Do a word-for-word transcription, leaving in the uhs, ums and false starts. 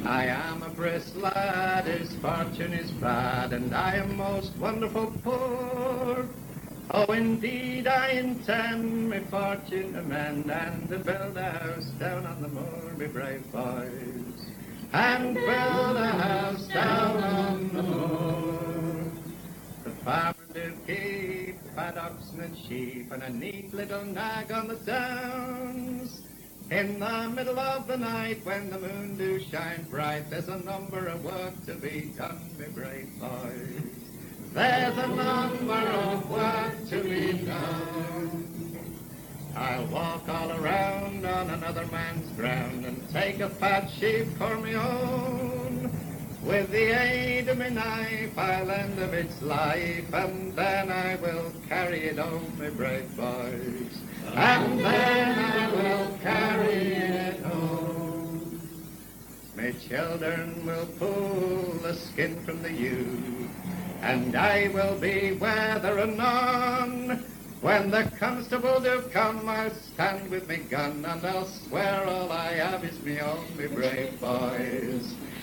I am a brisk lad, his fortune is bad, and I am most wonderful poor. Oh, indeed, I intend my fortune to mend, and to build a house down on the moor, me brave boys, and build a house down on the moor. The farmer do keep fat oxen and sheep, and a neat little nag on the downs. In the middle of the night, when the moon do shine bright, there's a number of work to be done, me brave boys. There's a number of work to be done. I'll walk all around on another man's ground and take a fat sheep for me own. With the aid of me knife, I'll end of its life, and then I will carry it home, me brave boys. And then I will carry it home. My children will pull the skin from the ewe, and I will be whether or none. When the constable do come, I'll stand with me gun, and I'll swear all I have is me own, me brave boys.